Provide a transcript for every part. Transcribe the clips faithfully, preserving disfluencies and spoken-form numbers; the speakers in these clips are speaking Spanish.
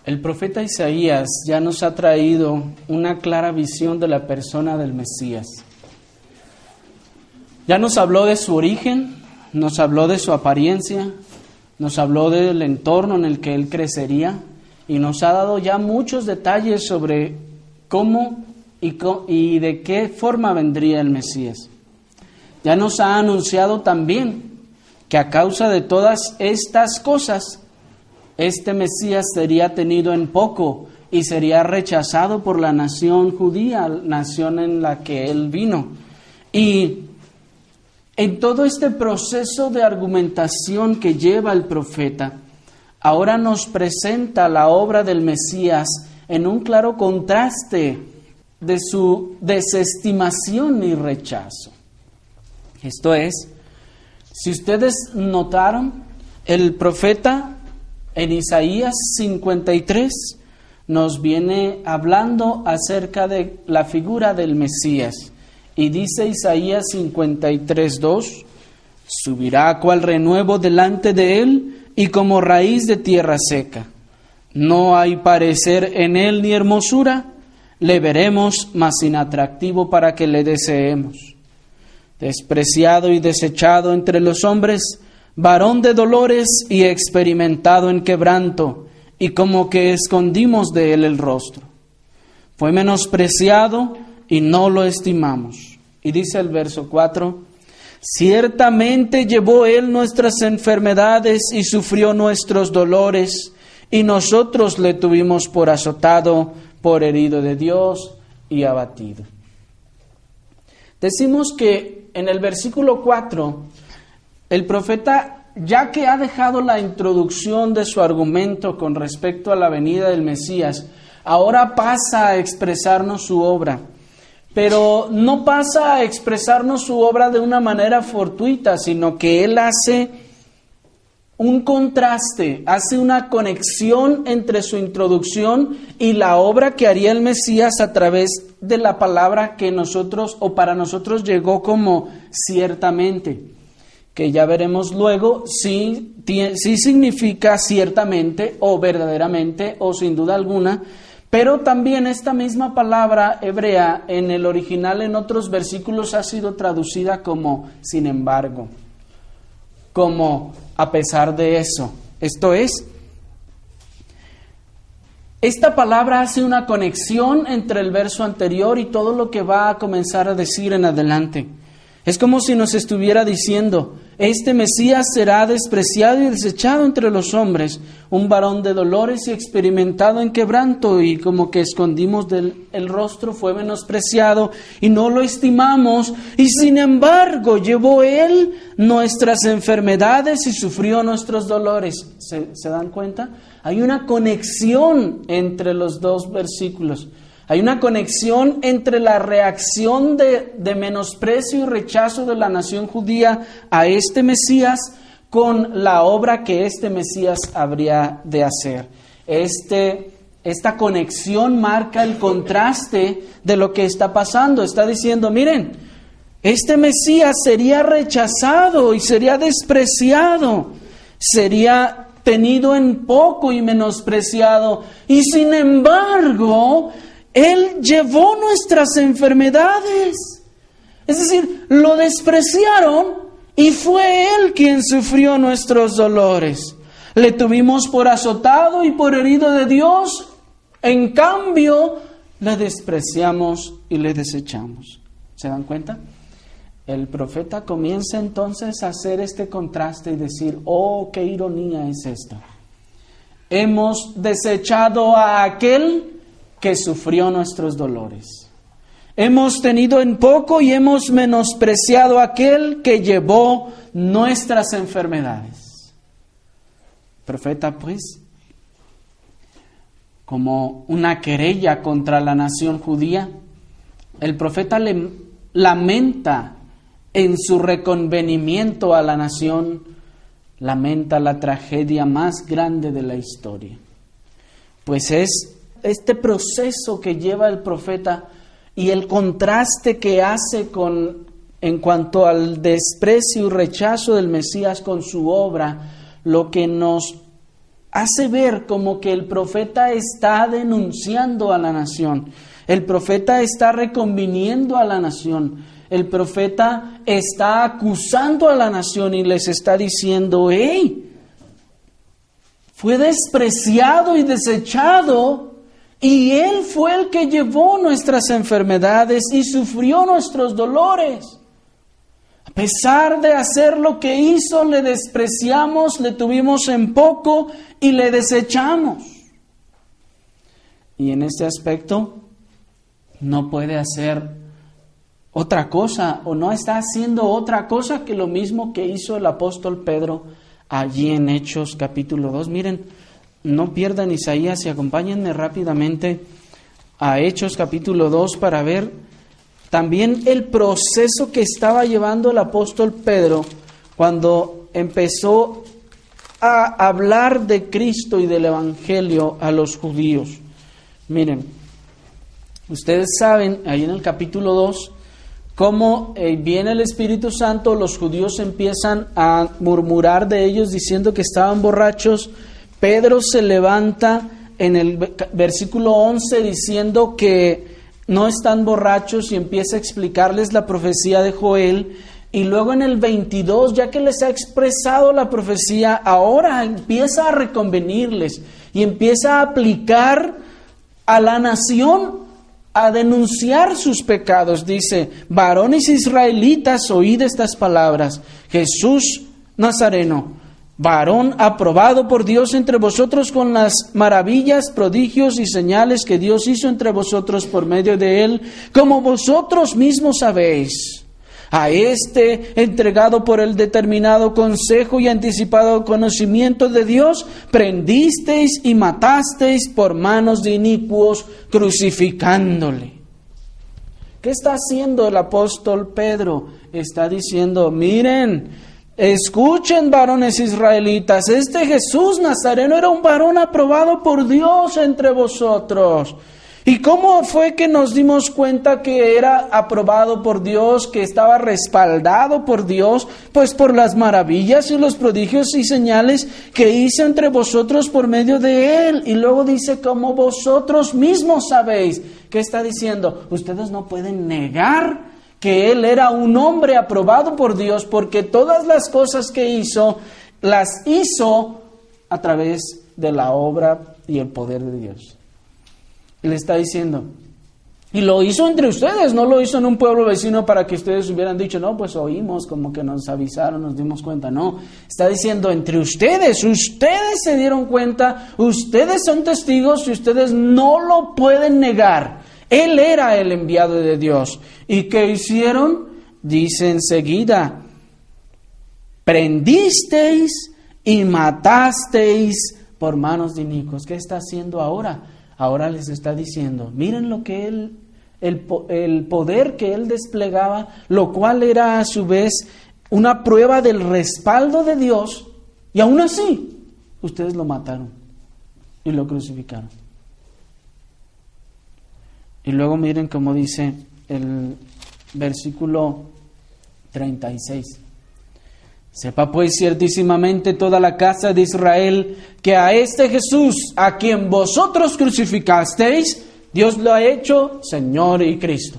El profeta Isaías ya nos ha traído una clara visión de la persona del Mesías. Ya nos habló de su origen, nos habló de su apariencia, nos habló del entorno en el que él crecería y nos ha dado ya muchos detalles sobre cómo y, co- y de qué forma vendría el Mesías. Ya nos ha anunciado también que a causa de todas estas cosas, este Mesías sería tenido en poco y sería rechazado por la nación judía, nación en la que él vino. Y en todo este proceso de argumentación que lleva el profeta, ahora nos presenta la obra del Mesías en un claro contraste de su desestimación y rechazo. Esto es, si ustedes notaron, el profeta en Isaías cincuenta y tres nos viene hablando acerca de la figura del Mesías. Y dice Isaías cincuenta y tres, dos, subirá cual renuevo delante de él y como raíz de tierra seca. No hay parecer en él ni hermosura, le veremos, mas inatractivo para que le deseemos. Despreciado y desechado entre los hombres, varón de dolores y experimentado en quebranto, y como que escondimos de él el rostro. Fue menospreciado y no lo estimamos. Y dice el verso cuatro, ciertamente llevó él nuestras enfermedades y sufrió nuestros dolores, y nosotros le tuvimos por azotado, por herido de Dios y abatido. Decimos que en el versículo cuatro, el profeta, ya que ha dejado la introducción de su argumento con respecto a la venida del Mesías, ahora pasa a expresarnos su obra. Pero no pasa a expresarnos su obra de una manera fortuita, sino que él hace un contraste, hace una conexión entre su introducción y la obra que haría el Mesías a través de la palabra que nosotros, o para nosotros llegó como ciertamente, que ya veremos luego si, si significa ciertamente o verdaderamente o sin duda alguna. Pero también esta misma palabra hebrea en el original en otros versículos ha sido traducida como sin embargo, como a pesar de eso. Esto es, esta palabra hace una conexión entre el verso anterior y todo lo que va a comenzar a decir en adelante. Es como si nos estuviera diciendo, este Mesías será despreciado y desechado entre los hombres, un varón de dolores y experimentado en quebranto, y como que escondimos del el rostro, fue menospreciado y no lo estimamos, y sin embargo llevó él nuestras enfermedades y sufrió nuestros dolores. ¿Se, se dan cuenta? Hay una conexión entre los dos versículos. Hay una conexión entre la reacción de, de menosprecio y rechazo de la nación judía a este Mesías con la obra que este Mesías habría de hacer. Este, esta conexión marca el contraste de lo que está pasando. Está diciendo, miren, este Mesías sería rechazado y sería despreciado, sería tenido en poco y menospreciado, y sin embargo él llevó nuestras enfermedades. Es decir, lo despreciaron y fue Él quien sufrió nuestros dolores. Le tuvimos por azotado y por herido de Dios. En cambio, le despreciamos y le desechamos. ¿Se dan cuenta? El profeta comienza entonces a hacer este contraste y decir, oh, qué ironía es esta. Hemos desechado a aquel que sufrió nuestros dolores. Hemos tenido en poco y hemos menospreciado a aquel que llevó nuestras enfermedades. Profeta, pues, como una querella contra la nación judía, el profeta le lamenta en su reconvenimiento a la nación, lamenta la tragedia más grande de la historia. Pues es este proceso que lleva el profeta y el contraste que hace con, en cuanto al desprecio y rechazo del Mesías con su obra, lo que nos hace ver como que el profeta está denunciando a la nación. El profeta está reconviniendo a la nación. El profeta está acusando a la nación y les está diciendo: ¡hey! Fue despreciado y desechado, y Él fue el que llevó nuestras enfermedades y sufrió nuestros dolores. A pesar de hacer lo que hizo, le despreciamos, le tuvimos en poco y le desechamos. Y en este aspecto no puede hacer otra cosa, o no está haciendo otra cosa que lo mismo que hizo el apóstol Pedro allí en Hechos capítulo dos. Miren, no pierdan Isaías y acompáñenme rápidamente a Hechos capítulo dos para ver también el proceso que estaba llevando el apóstol Pedro cuando empezó a hablar de Cristo y del Evangelio a los judíos. Miren, ustedes saben, ahí en el capítulo dos, cómo eh, viene el Espíritu Santo, los judíos empiezan a murmurar de ellos diciendo que estaban borrachos. Pedro se levanta en el versículo once diciendo que no están borrachos y empieza a explicarles la profecía de Joel. Y luego en el veintidós, ya que les ha expresado la profecía, ahora empieza a reconvenirles y empieza a aplicar a la nación, a denunciar sus pecados. Dice: varones israelitas, oíd estas palabras. Jesús Nazareno, varón aprobado por Dios entre vosotros con las maravillas, prodigios y señales que Dios hizo entre vosotros por medio de él, como vosotros mismos sabéis. A este, entregado por el determinado consejo y anticipado conocimiento de Dios, prendisteis y matasteis por manos de inicuos, crucificándole. ¿Qué está haciendo el apóstol Pedro? Está diciendo: miren, escuchen, varones israelitas, este Jesús Nazareno era un varón aprobado por Dios entre vosotros. ¿Y cómo fue que nos dimos cuenta que era aprobado por Dios, que estaba respaldado por Dios? Pues por las maravillas y los prodigios y señales que hizo entre vosotros por medio de él. Y luego dice: como vosotros mismos sabéis. ¿Qué está diciendo? Ustedes no pueden negar que él era un hombre aprobado por Dios, porque todas las cosas que hizo, las hizo a través de la obra y el poder de Dios. Y le está diciendo, y lo hizo entre ustedes, no lo hizo en un pueblo vecino para que ustedes hubieran dicho: no, pues oímos, como que nos avisaron, nos dimos cuenta. No, está diciendo: entre ustedes, ustedes se dieron cuenta, ustedes son testigos y ustedes no lo pueden negar. Él era el enviado de Dios. ¿Y qué hicieron? Dice enseguida: prendisteis y matasteis por manos de inicuos. ¿Qué está haciendo ahora? Ahora les está diciendo: miren lo que él, el, el poder que él desplegaba, lo cual era a su vez una prueba del respaldo de Dios, y aún así ustedes lo mataron y lo crucificaron. Y luego miren cómo dice el versículo treinta y seis. Sepa pues ciertísimamente toda la casa de Israel que a este Jesús, a quien vosotros crucificasteis, Dios lo ha hecho Señor y Cristo.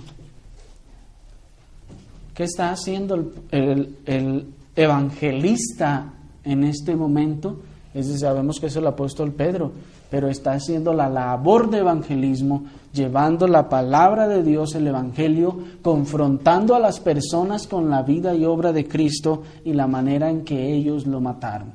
¿Qué está haciendo el, el, el evangelista en este momento? Es decir, sabemos que es el apóstol Pedro, pero está haciendo la labor de evangelismo, llevando la palabra de Dios, el evangelio, confrontando a las personas con la vida y obra de Cristo y la manera en que ellos lo mataron.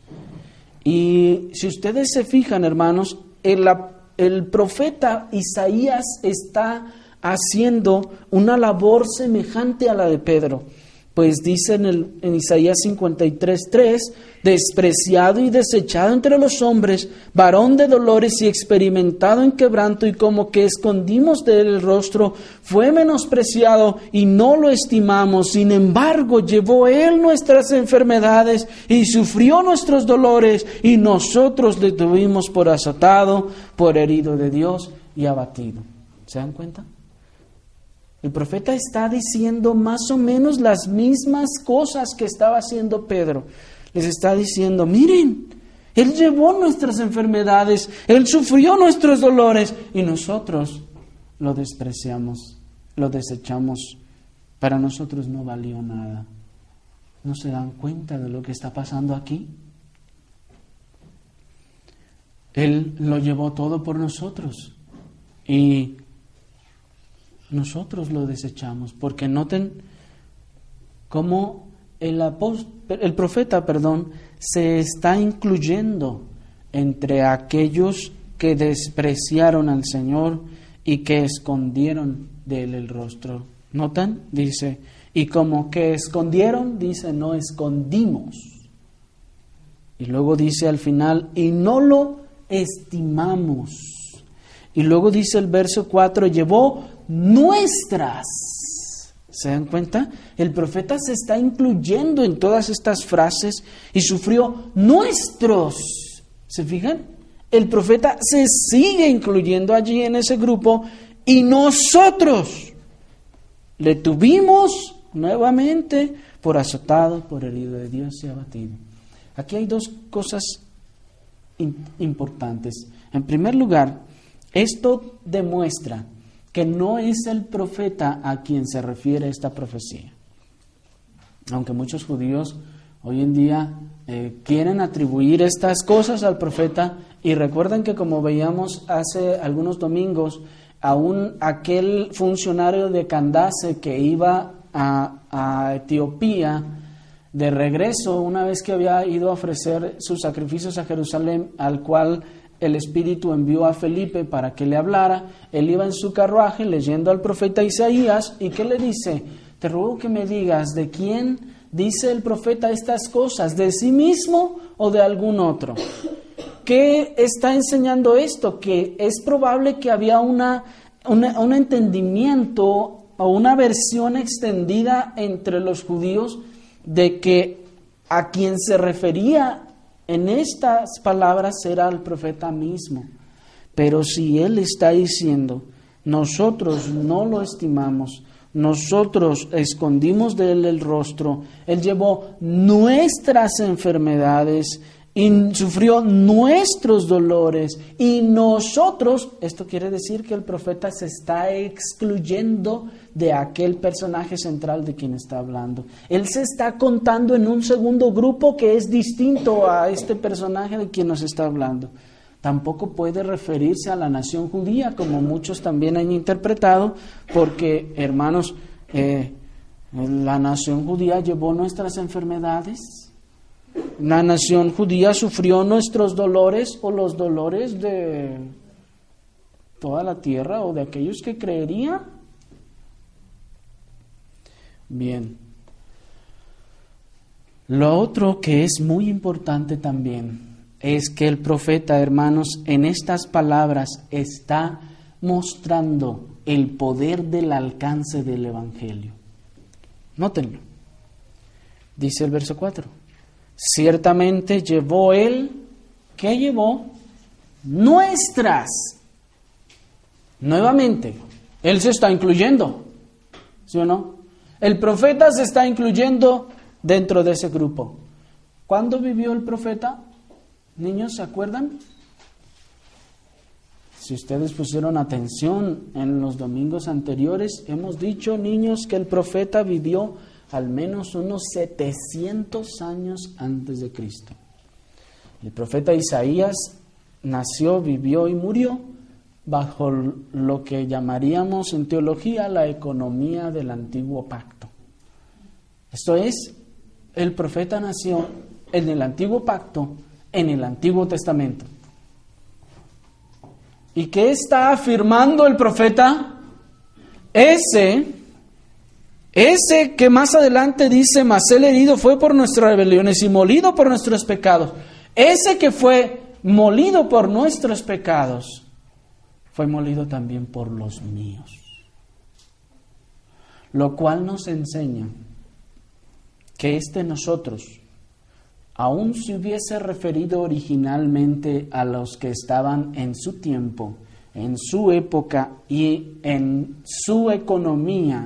Y si ustedes se fijan, hermanos, el, el profeta Isaías está haciendo una labor semejante a la de Pedro. Pues dice en, el, en Isaías cincuenta y tres, tres, despreciado y desechado entre los hombres, varón de dolores y experimentado en quebranto, y como que escondimos de él el rostro, fue menospreciado y no lo estimamos. Sin embargo, llevó él nuestras enfermedades y sufrió nuestros dolores, y nosotros le tuvimos por azotado, por herido de Dios y abatido. ¿Se dan cuenta? El profeta está diciendo más o menos las mismas cosas que estaba haciendo Pedro. Les está diciendo: miren, Él llevó nuestras enfermedades, Él sufrió nuestros dolores y nosotros lo despreciamos, lo desechamos. Para nosotros no valió nada. ¿No se dan cuenta de lo que está pasando aquí? Él lo llevó todo por nosotros y nosotros lo desechamos, porque noten cómo el, apóstol, el profeta, perdón, se está incluyendo entre aquellos que despreciaron al Señor y que escondieron de Él el rostro. ¿Notan? Dice, y como que escondieron, dice, no escondimos. Y luego dice al final, y no lo estimamos. Y luego dice el verso cuatro, llevó nuestras. ¿Se dan cuenta? El profeta se está incluyendo en todas estas frases y sufrió nuestros. ¿Se fijan? El profeta se sigue incluyendo allí en ese grupo y nosotros le tuvimos nuevamente por azotado, por herido de Dios y abatido. Aquí hay dos cosas importantes. En primer lugar, esto demuestra que no es el profeta a quien se refiere esta profecía. Aunque muchos judíos hoy en día eh, quieren atribuir estas cosas al profeta, y recuerden que, como veíamos hace algunos domingos, aún aquel funcionario de Candace que iba a, a Etiopía de regreso, una vez que había ido a ofrecer sus sacrificios a Jerusalén, al cual el Espíritu envió a Felipe para que le hablara, él iba en su carruaje leyendo al profeta Isaías, y ¿qué le dice? Te ruego que me digas, ¿de quién dice el profeta estas cosas? ¿De sí mismo o de algún otro? ¿Qué está enseñando esto? Que es probable que había una, una, un entendimiento o una versión extendida entre los judíos de que a quien se refería en estas palabras era el profeta mismo. Pero si él está diciendo, nosotros no lo estimamos, nosotros escondimos de él el rostro, él llevó nuestras enfermedades y sufrió nuestros dolores, y nosotros, esto quiere decir que el profeta se está excluyendo de aquel personaje central de quien está hablando. Él se está contando en un segundo grupo que es distinto a este personaje de quien nos está hablando. Tampoco puede referirse a la nación judía, como muchos también han interpretado, porque, hermanos, eh, la nación judía llevó nuestras enfermedades. La nación judía sufrió nuestros dolores o los dolores de toda la tierra o de aquellos que creerían. Bien. Lo otro que es muy importante también es que el profeta, hermanos, en estas palabras está mostrando el poder del alcance del Evangelio. Nótenlo. Dice el verso cuatro. Ciertamente llevó él, ¿qué llevó? Nuestras. Nuevamente, él se está incluyendo, ¿sí o no? El profeta se está incluyendo dentro de ese grupo. ¿Cuándo vivió el profeta? Niños, ¿se acuerdan? Si ustedes pusieron atención en los domingos anteriores, hemos dicho, niños, que el profeta vivió al menos unos setecientos años antes de Cristo. El profeta Isaías nació, vivió y murió bajo lo que llamaríamos en teología la economía del antiguo pacto. Esto es, el profeta nació en el antiguo pacto, en el Antiguo Testamento. ¿Y qué está afirmando el profeta? Ese Ese que más adelante dice, mas el herido fue por nuestras rebeliones y molido por nuestros pecados. Ese que fue molido por nuestros pecados, fue molido también por los míos. Lo cual nos enseña que este nosotros, aun si hubiese referido originalmente a los que estaban en su tiempo, en su época y en su economía,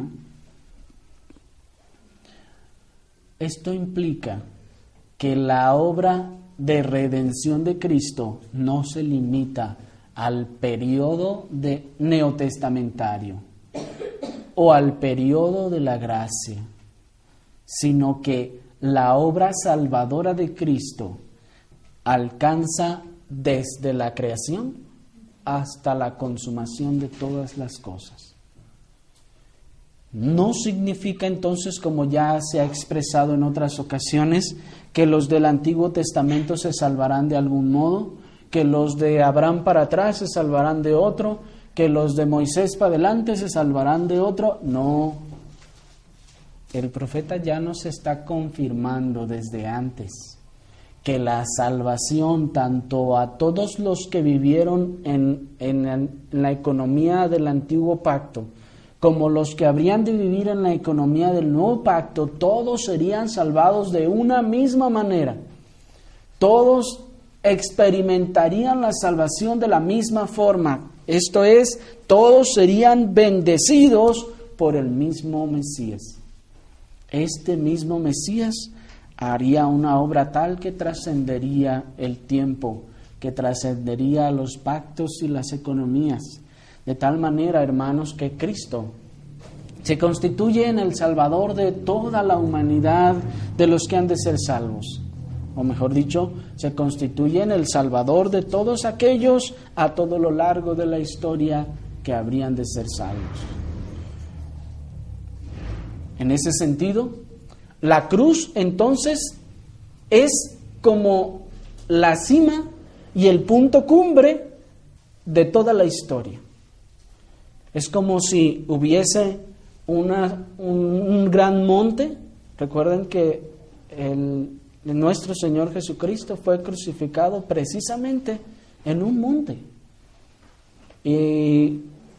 esto implica que la obra de redención de Cristo no se limita al periodo de neotestamentario o al periodo de la gracia, sino que la obra salvadora de Cristo alcanza desde la creación hasta la consumación de todas las cosas. No significa entonces, como ya se ha expresado en otras ocasiones, que los del Antiguo Testamento se salvarán de algún modo, que los de Abraham para atrás se salvarán de otro, que los de Moisés para adelante se salvarán de otro. No, el profeta ya nos está confirmando desde antes que la salvación, tanto a todos los que vivieron en, en, en la economía del antiguo pacto, como los que habrían de vivir en la economía del nuevo pacto, todos serían salvados de una misma manera. Todos experimentarían la salvación de la misma forma. Esto es, todos serían bendecidos por el mismo Mesías. Este mismo Mesías haría una obra tal que trascendería el tiempo, que trascendería los pactos y las economías. De tal manera, hermanos, que Cristo se constituye en el Salvador de toda la humanidad, de los que han de ser salvos. O mejor dicho, se constituye en el Salvador de todos aquellos a todo lo largo de la historia que habrían de ser salvos. En ese sentido, la cruz entonces es como la cima y el punto cumbre de toda la historia. Es como si hubiese una, un, un gran monte. Recuerden que el, nuestro Señor Jesucristo fue crucificado precisamente en un monte. Y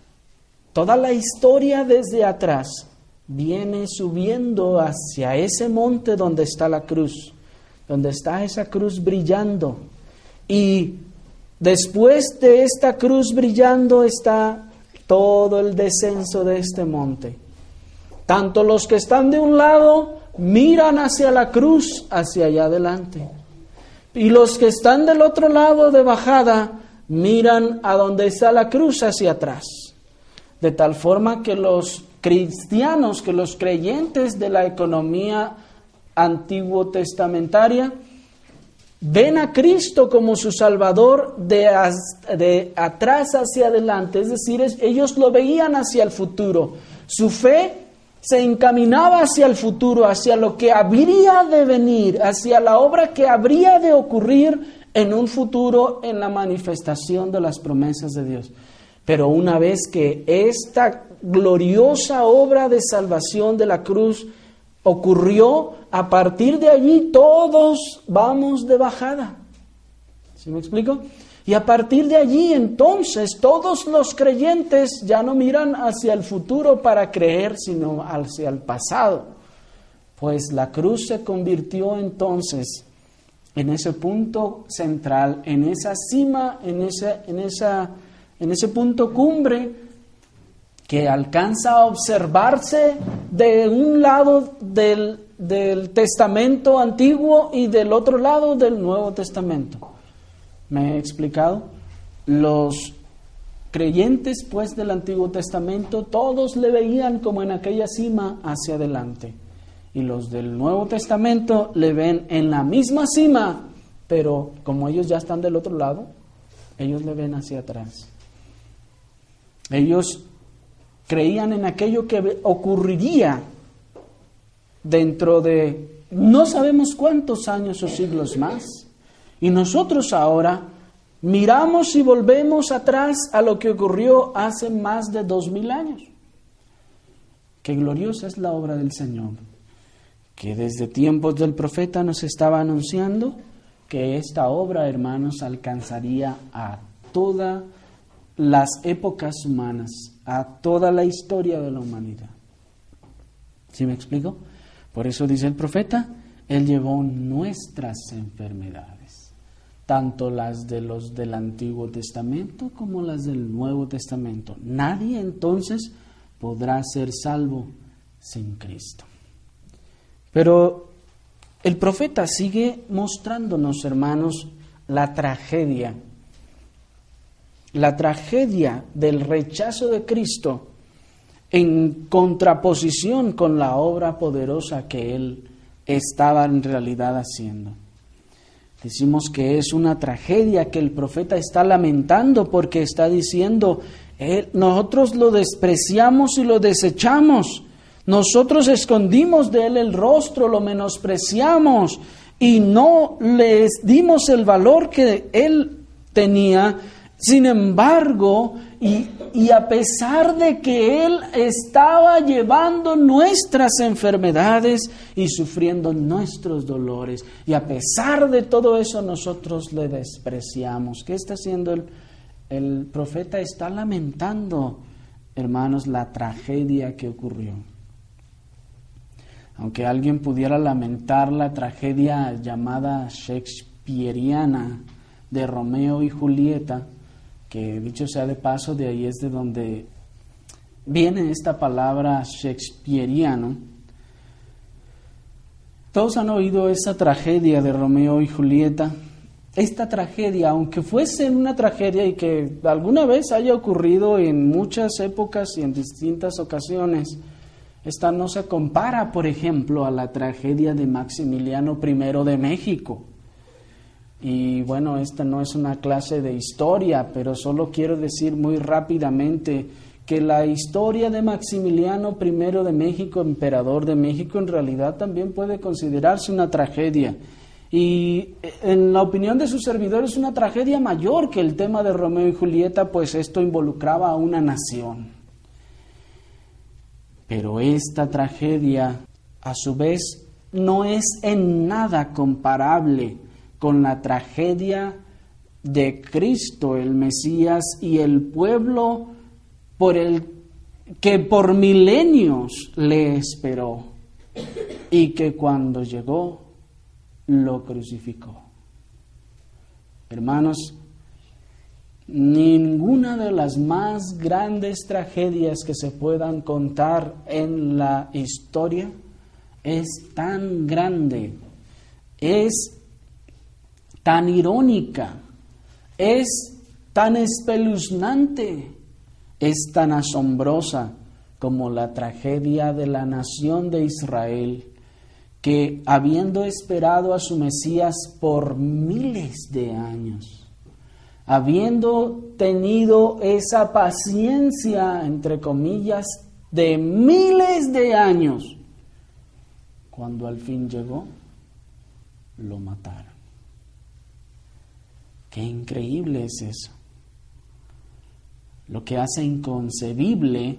toda la historia desde atrás viene subiendo hacia ese monte donde está la cruz, donde está esa cruz brillando. Y después de esta cruz brillando está todo el descenso de este monte. Tanto los que están de un lado miran hacia la cruz, hacia allá adelante. Y los que están del otro lado de bajada miran a donde está la cruz, hacia atrás. De tal forma que los cristianos, que los creyentes de la economía antiguo testamentaria ven a Cristo como su Salvador de, de atrás hacia adelante, es decir, es, ellos lo veían hacia el futuro. Su fe se encaminaba hacia el futuro, hacia lo que habría de venir, hacia la obra que habría de ocurrir en un futuro en la manifestación de las promesas de Dios. Pero una vez que esta gloriosa obra de salvación de la cruz ocurrió, a partir de allí todos vamos de bajada. ¿Sí me explico? Y a partir de allí entonces todos los creyentes ya no miran hacia el futuro para creer, sino hacia el pasado. Pues la cruz se convirtió entonces en ese punto central, en esa cima, en ese, en esa, en ese punto cumbre que alcanza a observarse de un lado del, del Testamento Antiguo y del otro lado del Nuevo Testamento. ¿Me he explicado? Los creyentes, pues, del Antiguo Testamento, todos le veían como en aquella cima hacia adelante. Y los del Nuevo Testamento le ven en la misma cima, pero como ellos ya están del otro lado, ellos le ven hacia atrás. Ellos creían en aquello que ocurriría dentro de no sabemos cuántos años o siglos más. Y nosotros ahora miramos y volvemos atrás a lo que ocurrió hace más de dos mil años. Qué gloriosa es la obra del Señor, que desde tiempos del profeta nos estaba anunciando que esta obra, hermanos, alcanzaría a todas las épocas humanas, a toda la historia de la humanidad. ¿Sí me explico? Por eso dice el profeta, Él llevó nuestras enfermedades, tanto las de los del Antiguo Testamento como las del Nuevo Testamento. Nadie entonces podrá ser salvo sin Cristo. Pero el profeta sigue mostrándonos, hermanos, la tragedia, la tragedia del rechazo de Cristo en contraposición con la obra poderosa que Él estaba en realidad haciendo. Decimos que es una tragedia que el profeta está lamentando porque está diciendo, eh, nosotros lo despreciamos y lo desechamos, nosotros escondimos de Él el rostro, lo menospreciamos y no les dimos el valor que Él tenía. Sin embargo, y, y a pesar de que Él estaba llevando nuestras enfermedades y sufriendo nuestros dolores, y a pesar de todo eso nosotros le despreciamos. ¿Qué está haciendo el, el profeta? Está lamentando, hermanos, la tragedia que ocurrió. Aunque alguien pudiera lamentar la tragedia llamada shakespeariana de Romeo y Julieta, que dicho sea de paso, de ahí es de donde viene esta palabra shakespeariano. Todos han oído esa tragedia de Romeo y Julieta. Esta tragedia, aunque fuese una tragedia y que alguna vez haya ocurrido en muchas épocas y en distintas ocasiones, esta no se compara, por ejemplo, a la tragedia de Maximiliano primero de México. Y bueno, esta no es una clase de historia, pero solo quiero decir muy rápidamente que la historia de Maximiliano primero de México, emperador de México, en realidad también puede considerarse una tragedia. Y en la opinión de sus servidores, una tragedia mayor que el tema de Romeo y Julieta, pues esto involucraba a una nación. Pero esta tragedia, a su vez, no es en nada comparable con la tragedia de Cristo, el Mesías, y el pueblo por el que por milenios le esperó y que cuando llegó lo crucificó. Hermanos, ninguna de las más grandes tragedias que se puedan contar en la historia es tan grande, es tan irónica, es tan espeluznante, es tan asombrosa como la tragedia de la nación de Israel, que habiendo esperado a su Mesías por miles de años, habiendo tenido esa paciencia, entre comillas, de miles de años, cuando al fin llegó, lo mataron. Qué increíble es eso. Lo que hace inconcebible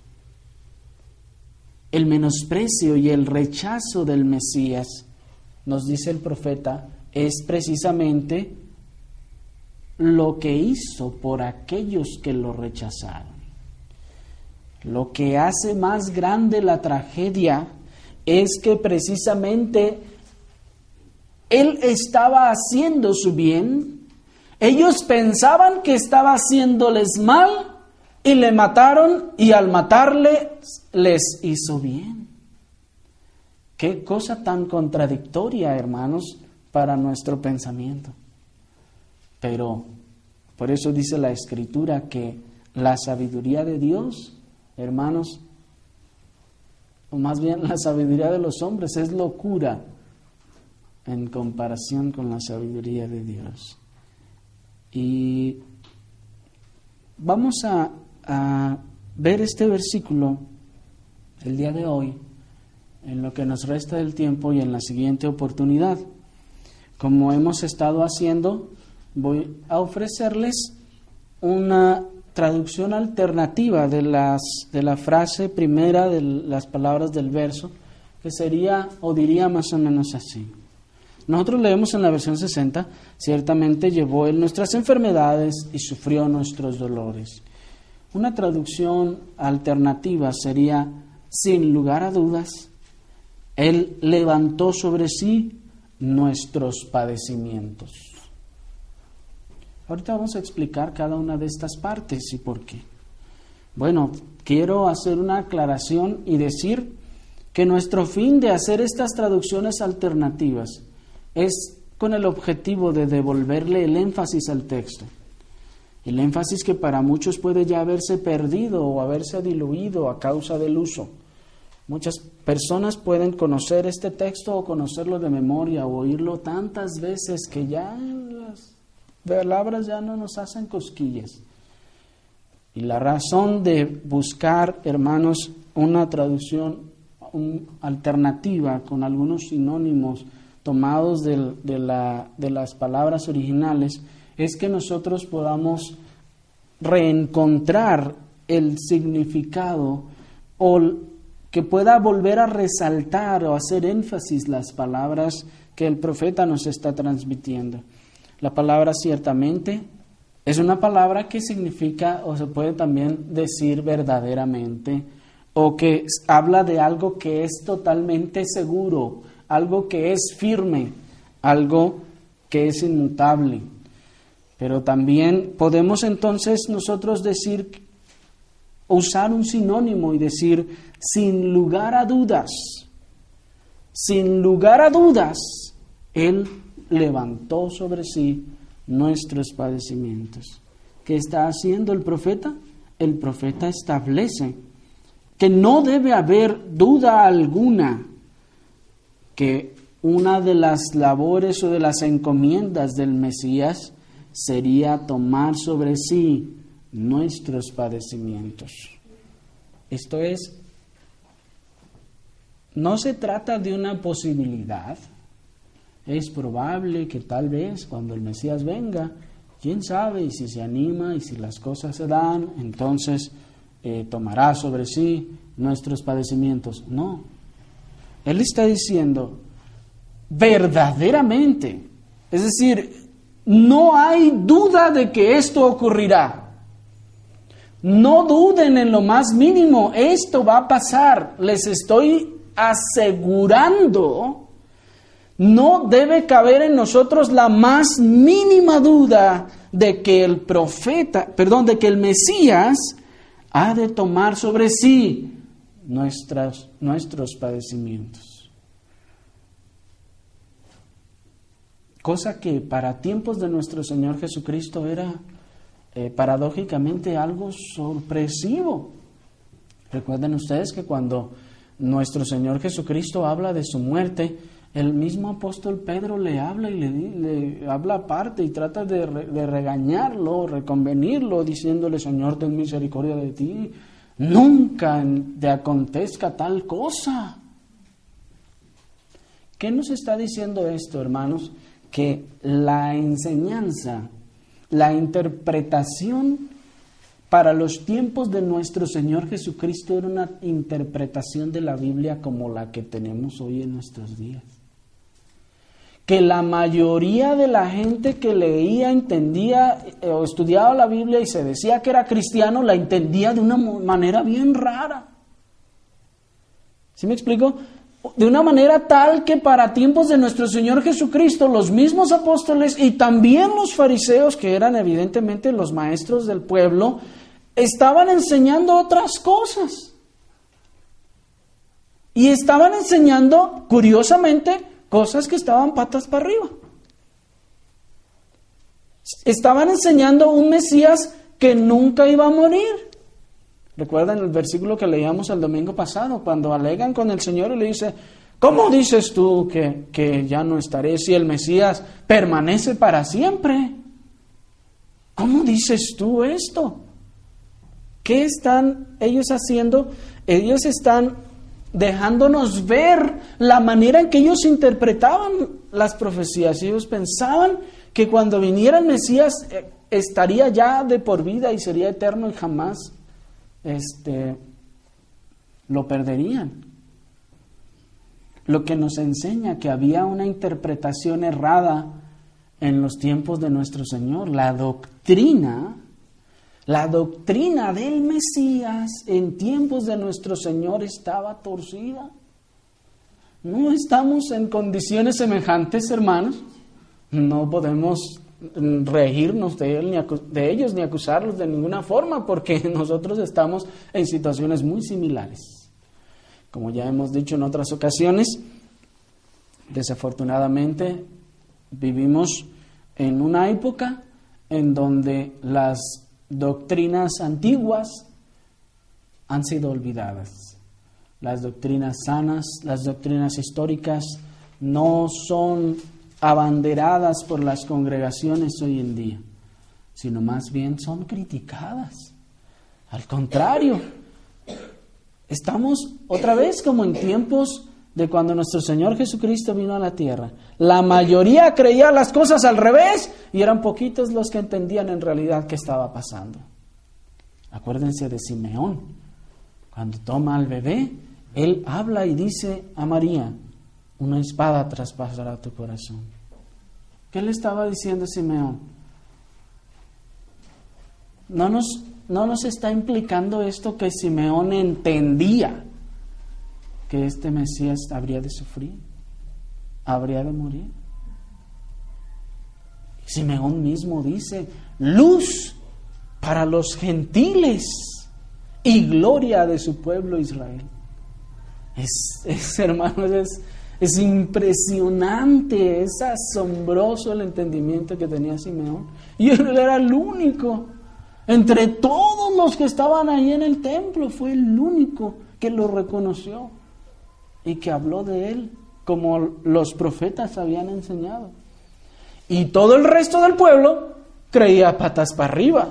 el menosprecio y el rechazo del Mesías, nos dice el profeta, es precisamente lo que hizo por aquellos que lo rechazaron. Lo que hace más grande la tragedia es que precisamente Él estaba haciendo su bien. Ellos pensaban que estaba haciéndoles mal y le mataron, y al matarle les hizo bien. Qué cosa tan contradictoria, hermanos, para nuestro pensamiento. Pero por eso dice la Escritura que la sabiduría de Dios, hermanos, o más bien la sabiduría de los hombres, es locura en comparación con la sabiduría de Dios. Y vamos a, a ver este versículo el día de hoy, en lo que nos resta del tiempo y en la siguiente oportunidad. Como hemos estado haciendo, voy a ofrecerles una traducción alternativa de, las, de la frase primera de las palabras del verso, que sería o diría más o menos así. Nosotros leemos en la versión sesenta, ciertamente llevó Él nuestras enfermedades y sufrió nuestros dolores. Una traducción alternativa sería, sin lugar a dudas, Él levantó sobre sí nuestros padecimientos. Ahorita vamos a explicar cada una de estas partes y por qué. Bueno, quiero hacer una aclaración y decir que nuestro fin de hacer estas traducciones alternativas es con el objetivo de devolverle el énfasis al texto. El énfasis que para muchos puede ya haberse perdido o haberse diluido a causa del uso. Muchas personas pueden conocer este texto o conocerlo de memoria o oírlo tantas veces que ya las palabras ya no nos hacen cosquillas. Y la razón de buscar, hermanos, una traducción un, alternativa con algunos sinónimos tomados de, de, la, de las palabras originales es que nosotros podamos reencontrar el significado o que pueda volver a resaltar o hacer énfasis las palabras que el profeta nos está transmitiendo. La palabra ciertamente es una palabra que significa, o se puede también decir verdaderamente, o que habla de algo que es totalmente seguro, algo que es firme, algo que es inmutable. Pero también podemos entonces nosotros decir, usar un sinónimo y decir, sin lugar a dudas, sin lugar a dudas, Él levantó sobre sí nuestros padecimientos. ¿Qué está haciendo el profeta? El profeta establece que no debe haber duda alguna que una de las labores o de las encomiendas del Mesías sería tomar sobre sí nuestros padecimientos. Esto es, no se trata de una posibilidad. Es probable que tal vez cuando el Mesías venga, quién sabe, y si se anima y si las cosas se dan, entonces eh, tomará sobre sí nuestros padecimientos. No. Él está diciendo, verdaderamente, es decir, no hay duda de que esto ocurrirá. No duden en lo más mínimo, esto va a pasar. Les estoy asegurando, no debe caber en nosotros la más mínima duda de que el profeta, perdón, de que el Mesías ha de tomar sobre sí nuestras, nuestros padecimientos. Cosa que para tiempos de nuestro Señor Jesucristo era eh, paradójicamente algo sorpresivo. Recuerden ustedes que cuando nuestro Señor Jesucristo habla de su muerte, el mismo apóstol Pedro le habla y le, le habla aparte y trata de, re, de regañarlo, reconvenirlo, diciéndole, Señor, ten misericordia de ti, nunca te acontezca tal cosa. ¿Qué nos está diciendo esto, hermanos? Que la enseñanza, la interpretación para los tiempos de nuestro Señor Jesucristo era una interpretación de la Biblia como la que tenemos hoy en nuestros días. Que la mayoría de la gente que leía, entendía o estudiaba la Biblia y se decía que era cristiano, la entendía de una manera bien rara. ¿Sí me explico? De una manera tal que para tiempos de nuestro Señor Jesucristo, los mismos apóstoles y también los fariseos, que eran evidentemente los maestros del pueblo, estaban enseñando otras cosas. Y estaban enseñando, curiosamente, cosas que estaban patas para arriba. Estaban enseñando un Mesías que nunca iba a morir. Recuerdan el versículo que leíamos el domingo pasado, cuando alegan con el Señor y le dice, ¿cómo dices tú que, que ya no estaré si el Mesías permanece para siempre? ¿Cómo dices tú esto? ¿Qué están ellos haciendo? Ellos están dejándonos ver la manera en que ellos interpretaban las profecías. Ellos pensaban que cuando viniera el Mesías eh, estaría ya de por vida y sería eterno y jamás Este, lo perderían. Lo que nos enseña que había una interpretación errada en los tiempos de nuestro Señor. La doctrina, la doctrina del Mesías en tiempos de nuestro Señor estaba torcida. No estamos en condiciones semejantes, hermanos. No podemos reírnos de, él, ni de ellos ni acusarlos de ninguna forma, porque nosotros estamos en situaciones muy similares. Como ya hemos dicho en otras ocasiones, desafortunadamente vivimos en una época en donde las doctrinas antiguas han sido olvidadas. Las doctrinas sanas, las doctrinas históricas no son abanderadas por las congregaciones hoy en día, sino más bien son criticadas. Al contrario, estamos otra vez como en tiempos de cuando nuestro Señor Jesucristo vino a la tierra. La mayoría creía las cosas al revés y eran poquitos los que entendían en realidad qué estaba pasando. Acuérdense de Simeón. Cuando toma al bebé, él habla y dice a María: una espada traspasará tu corazón. ¿Qué le estaba diciendo Simeón? No nos, no nos está implicando esto que Simeón entendía que este Mesías habría de sufrir, habría de morir. Simeón mismo dice: luz para los gentiles y gloria de su pueblo Israel. Es, es hermanos, es, es impresionante, es asombroso el entendimiento que tenía Simeón. Y él era el único, entre todos los que estaban ahí en el templo, fue el único que lo reconoció y que habló de él como los profetas habían enseñado. Y todo el resto del pueblo creía patas para arriba.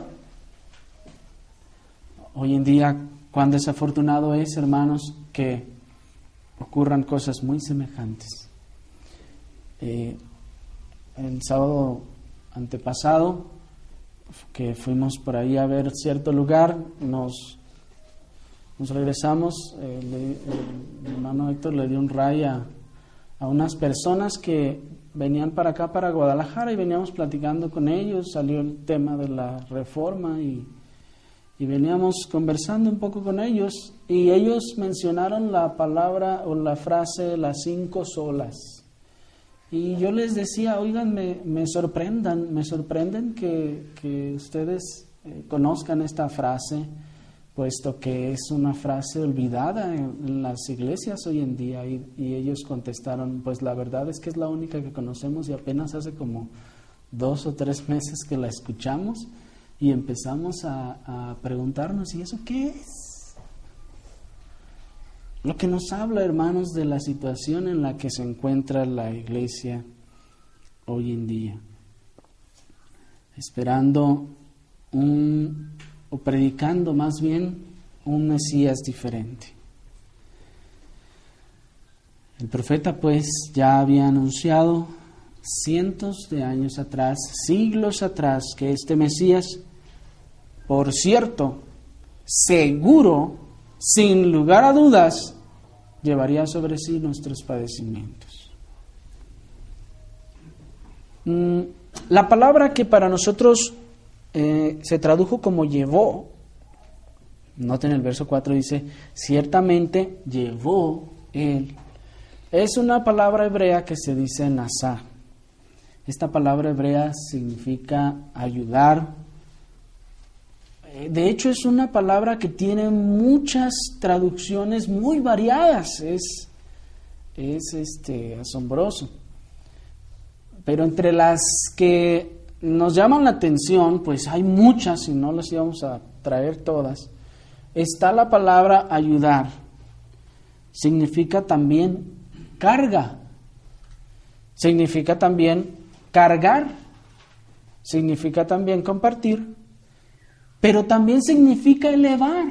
Hoy en día, cuán desafortunado es, hermanos, que ocurran cosas muy semejantes. Eh, el sábado antepasado, que fuimos por ahí a ver cierto lugar, nos, nos regresamos, eh, le, el hermano Héctor le dio un ray a, a unas personas que venían para acá, para Guadalajara, y veníamos platicando con ellos. Salió el tema de la reforma y Y veníamos conversando un poco con ellos, y ellos mencionaron la palabra o la frase las cinco solas. Y yo les decía: oigan, me, me sorprendan, me sorprenden que, que ustedes eh, conozcan esta frase, puesto que es una frase olvidada en, en las iglesias hoy en día. Y, y ellos contestaron: pues la verdad es que es la única que conocemos y apenas hace como dos o tres meses que la escuchamos. Y empezamos a, a preguntarnos: ¿y eso qué es? Lo que nos habla, hermanos, de la situación en la que se encuentra la iglesia hoy en día, esperando un, o predicando más bien, un Mesías diferente. El profeta pues ya había anunciado cientos de años atrás, siglos atrás, que este Mesías, por cierto, seguro, sin lugar a dudas, llevaría sobre sí nuestros padecimientos. Mm, la palabra que para nosotros eh, se tradujo como llevó, noten el verso cuatro, dice: ciertamente llevó él. Es una palabra hebrea que se dice nasá. Esta palabra hebrea significa ayudar. De hecho, es una palabra que tiene muchas traducciones muy variadas. Es, es este, asombroso. Pero entre las que nos llaman la atención, pues hay muchas, y no las íbamos a traer todas. Está la palabra ayudar. Significa también carga. Significa también cargar. Significa también compartir. Pero también significa elevar.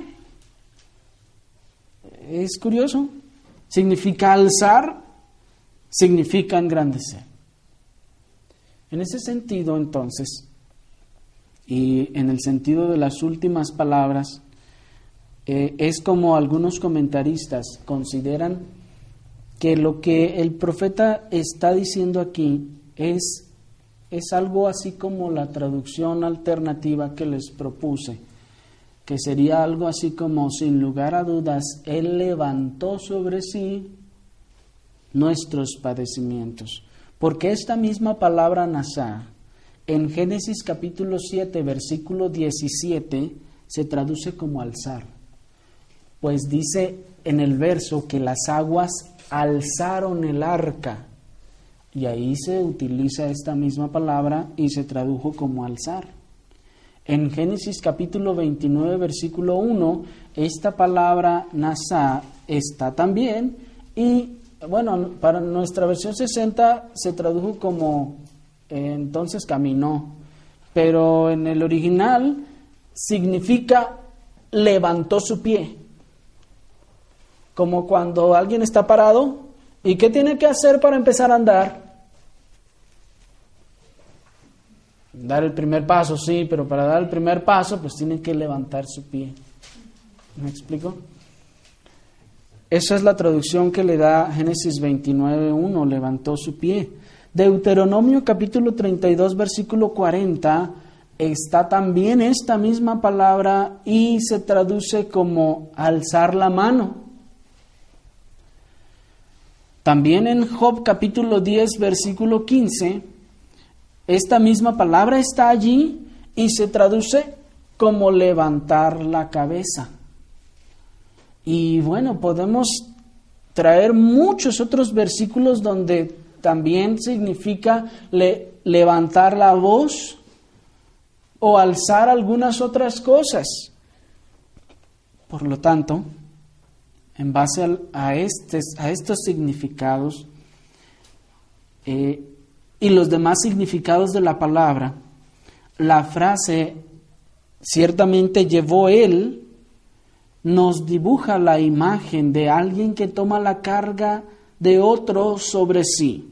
Es curioso. Significa alzar, significa engrandecer. En ese sentido, entonces, y en el sentido de las últimas palabras, eh, es como algunos comentaristas consideran que lo que el profeta está diciendo aquí es Es algo así como la traducción alternativa que les propuse, que sería algo así como: sin lugar a dudas, Él levantó sobre sí nuestros padecimientos. Porque esta misma palabra nasá, en Génesis capítulo siete, versículo diecisiete, se traduce como alzar. Pues dice en el verso que las aguas alzaron el arca. Y ahí se utiliza esta misma palabra y se tradujo como alzar. En Génesis capítulo veintinueve, versículo uno, esta palabra nasá está también. Y bueno, para nuestra versión sesenta se tradujo como eh, entonces caminó. Pero en el original significa levantó su pie. Como cuando alguien está parado, ¿y qué tiene que hacer para empezar a andar? Dar el primer paso, sí, pero para dar el primer paso, pues tiene que levantar su pie. ¿Me explico? Esa es la traducción que le da Génesis veintinueve uno, levantó su pie. Deuteronomio capítulo treinta y dos, versículo cuarenta, está también esta misma palabra y se traduce como alzar la mano. También en Job capítulo diez, versículo quince, esta misma palabra está allí y se traduce como levantar la cabeza. Y bueno, podemos traer muchos otros versículos donde también significa le, levantar la voz o alzar algunas otras cosas. Por lo tanto, en base a, a, estes, a estos significados eh, y los demás significados de la palabra, la frase ciertamente llevó él nos dibuja la imagen de alguien que toma la carga de otro sobre sí.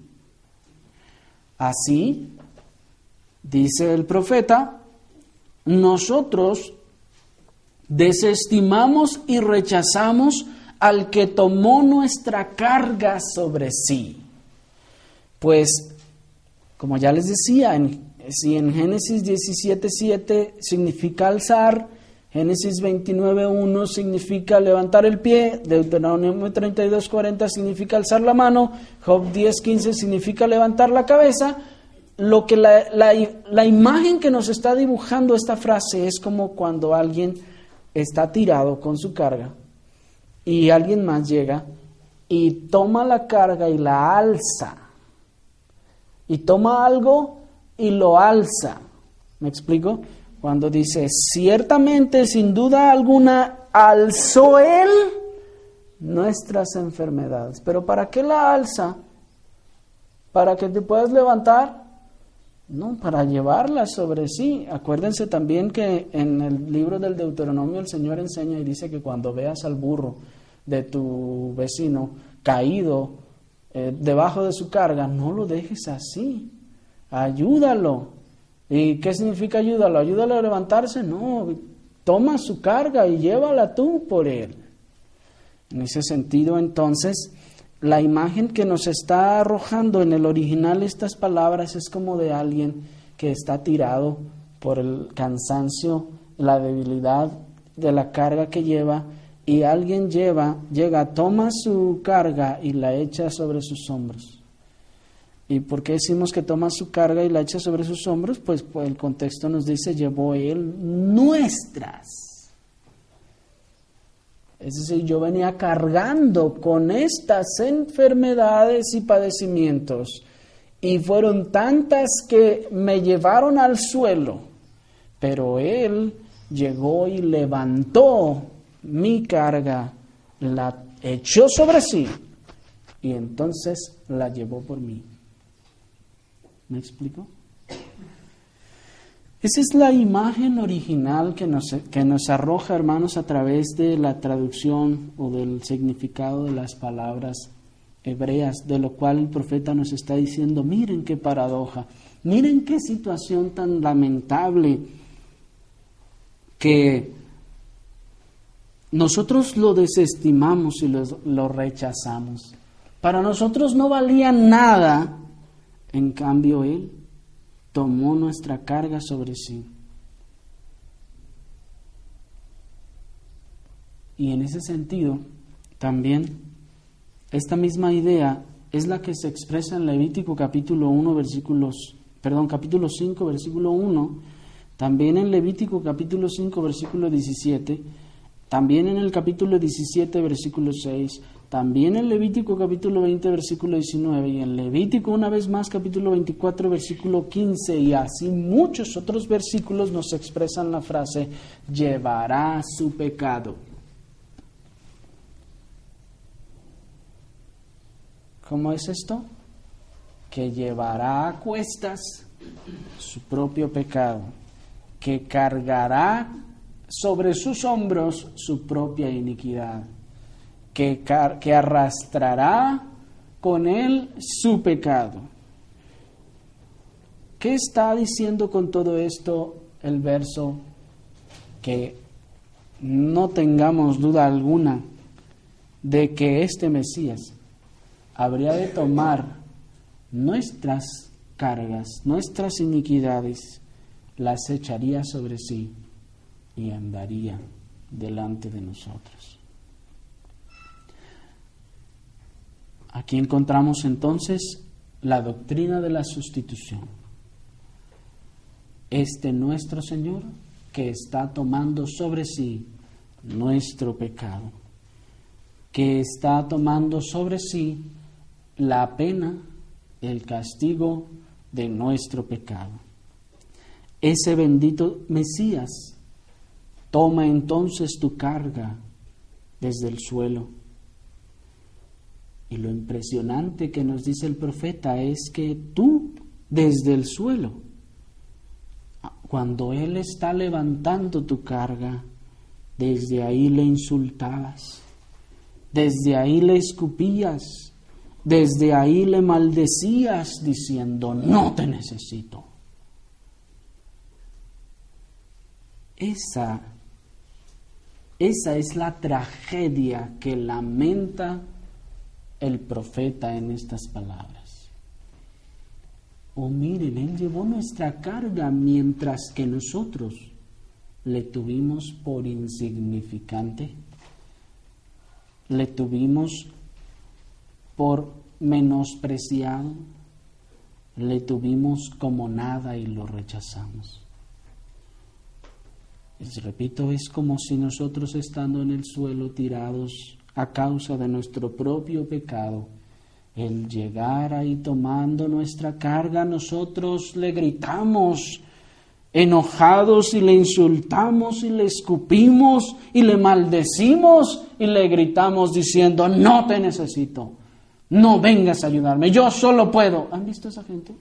Así, dice el profeta, nosotros desestimamos y rechazamos al que tomó nuestra carga sobre sí. Pues, como ya les decía, en, si en Génesis diecisiete siete significa alzar, Génesis veintinueve uno significa levantar el pie, Deuteronomio treinta y dos cuarenta significa alzar la mano, Job diez quince significa levantar la cabeza. Lo que la, la, la imagen que nos está dibujando esta frase es como cuando alguien está tirado con su carga y alguien más llega y toma la carga y la alza, y toma algo y lo alza. ¿Me explico? Cuando dice, ciertamente, sin duda alguna, alzó él nuestras enfermedades. ¿Pero para qué la alza? ¿Para que te puedas levantar? No, para llevarla sobre sí. Acuérdense también que en el libro del Deuteronomio el Señor enseña y dice que cuando veas al burro de tu vecino caído eh, debajo de su carga, no lo dejes así. Ayúdalo. ¿Y qué significa ayúdalo? ¿Ayúdalo a levantarse? No, toma su carga y llévala tú por él. En ese sentido, entonces, la imagen que nos está arrojando en el original estas palabras es como de alguien que está tirado por el cansancio, la debilidad de la carga que lleva, y alguien lleva, llega, toma su carga y la echa sobre sus hombros. ¿Y por qué decimos que toma su carga y la echa sobre sus hombros? Pues, pues el contexto nos dice, llevó él nuestras. Es decir, yo venía cargando con estas enfermedades y padecimientos, y fueron tantas que me llevaron al suelo, pero él llegó y levantó mi carga, la echó sobre sí, y entonces la llevó por mí. ¿Me explico? Esa es la imagen original que nos, que nos arroja, hermanos, a través de la traducción o del significado de las palabras hebreas, de lo cual el profeta nos está diciendo, miren qué paradoja, miren qué situación tan lamentable, que nosotros lo desestimamos y lo, lo rechazamos. Para nosotros no valía nada. En cambio, él tomó nuestra carga sobre sí. Y en ese sentido, también, esta misma idea es la que se expresa en Levítico capítulo uno, versículos, perdón, capítulo cinco, versículo uno, también en Levítico capítulo cinco, versículo diecisiete, También en el capítulo diecisiete, versículo seis, también en Levítico capítulo veinte, versículo diecinueve, y en Levítico una vez más capítulo veinticuatro, versículo quince, y así muchos otros versículos nos expresan la frase, llevará su pecado. ¿Cómo es esto? Que llevará a cuestas su propio pecado, que cargará sobre sus hombros su propia iniquidad, que, car- que arrastrará con él su pecado. ¿Qué está diciendo con todo esto el verso? Que no tengamos duda alguna de que este Mesías habría de tomar nuestras cargas, nuestras iniquidades, las echaría sobre sí y andaría delante de nosotros. Aquí encontramos entonces la doctrina de la sustitución. Este nuestro Señor que está tomando sobre sí nuestro pecado, que está tomando sobre sí la pena, el castigo de nuestro pecado. Ese bendito Mesías toma entonces tu carga desde el suelo. Y lo impresionante que nos dice el profeta es que tú, desde el suelo, cuando Él está levantando tu carga, desde ahí le insultabas, desde ahí le escupías, desde ahí le maldecías diciendo, no te necesito. Esa, esa es la tragedia que lamenta el profeta en estas palabras. Oh, miren, Él llevó nuestra carga mientras que nosotros le tuvimos por insignificante, le tuvimos por menospreciado, le tuvimos como nada y lo rechazamos. Les repito, es como si nosotros estando en el suelo tirados a causa de nuestro propio pecado, Él llegara y tomando nuestra carga, nosotros le gritamos enojados y le insultamos y le escupimos y le maldecimos y le gritamos diciendo, no te necesito, no vengas a ayudarme, yo solo puedo. ¿Han visto a esa gente?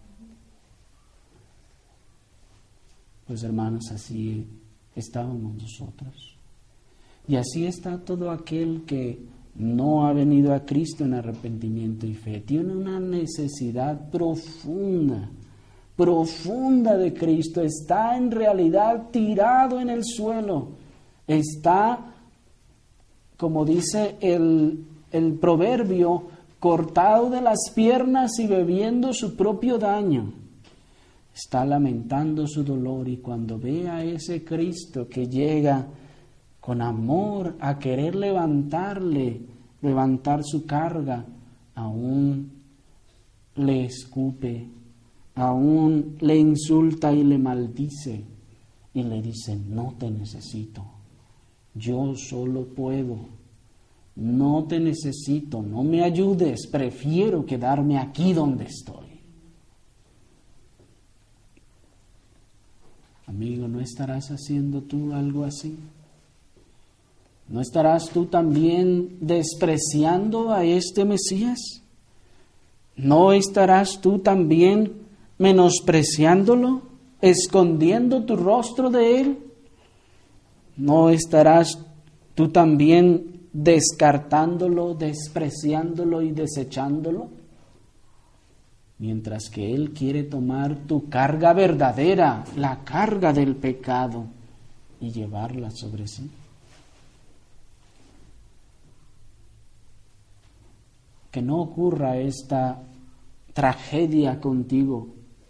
Pues hermanos, así estábamos nosotros. Y así está todo aquel que no ha venido a Cristo en arrepentimiento y fe. Tiene una necesidad profunda, profunda de Cristo. Está en realidad tirado en el suelo. Está, como dice el, el proverbio, cortado de las piernas y bebiendo su propio daño. Está lamentando su dolor y cuando ve a ese Cristo que llega con amor a querer levantarle, levantar su carga, aún le escupe, aún le insulta y le maldice y le dice, no te necesito, yo solo puedo, no te necesito, no me ayudes, prefiero quedarme aquí donde estoy. Amigo, ¿no estarás haciendo tú algo así? ¿No estarás tú también despreciando a este Mesías? ¿No estarás tú también menospreciándolo, escondiendo tu rostro de Él? ¿No estarás tú también descartándolo, despreciándolo y desechándolo? Mientras que Él quiere tomar tu carga verdadera, la carga del pecado, y llevarla sobre sí. Que no ocurra esta tragedia contigo,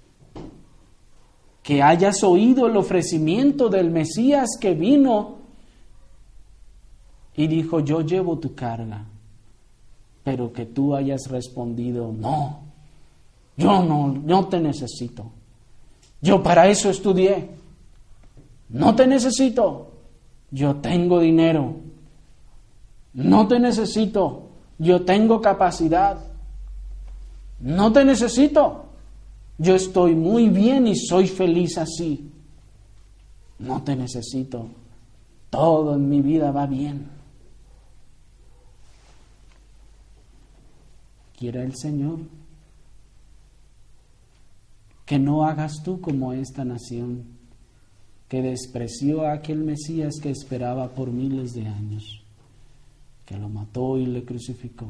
que hayas oído el ofrecimiento del Mesías que vino y dijo, yo llevo tu carga, pero que tú hayas respondido, no, yo no, no te necesito, yo para eso estudié, no te necesito, yo tengo dinero, no te necesito, yo tengo capacidad, no te necesito, yo estoy muy bien y soy feliz así, no te necesito, todo en mi vida va bien. Quiera el Señor que no hagas tú como esta nación, que despreció a aquel Mesías que esperaba por miles de años, que lo mató y le crucificó,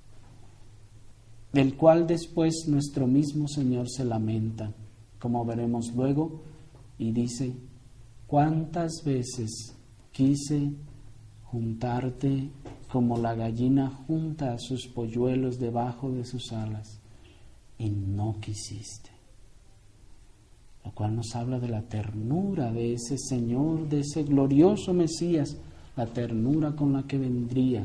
del cual después nuestro mismo Señor se lamenta, como veremos luego, y dice: ¿cuántas veces quise juntarte como la gallina junta a sus polluelos debajo de sus alas, y no quisiste? Lo cual nos habla de la ternura de ese Señor, de ese glorioso Mesías, la ternura con la que vendría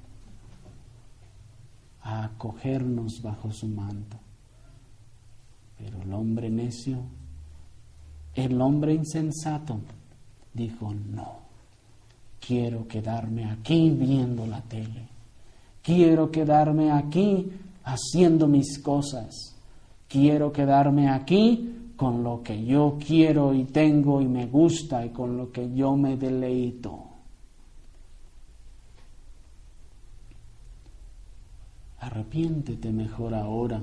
a acogernos bajo su manto. Pero el hombre necio, el hombre insensato, dijo: no, quiero quedarme aquí viendo la tele, quiero quedarme aquí haciendo mis cosas, quiero quedarme aquí con lo que yo quiero y tengo y me gusta y con lo que yo me deleito. Arrepiéntete mejor ahora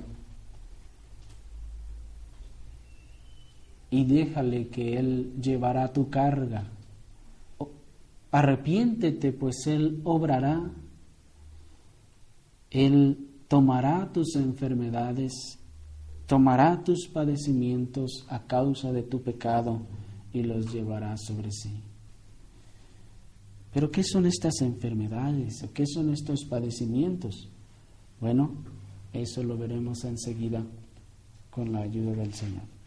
y déjale que Él llevará tu carga. Arrepiéntete, pues Él obrará, Él tomará tus enfermedades, tomará tus padecimientos a causa de tu pecado y los llevará sobre sí. ¿Pero qué son estas enfermedades? ¿O qué son estos padecimientos? Bueno, eso lo veremos enseguida con la ayuda del Señor.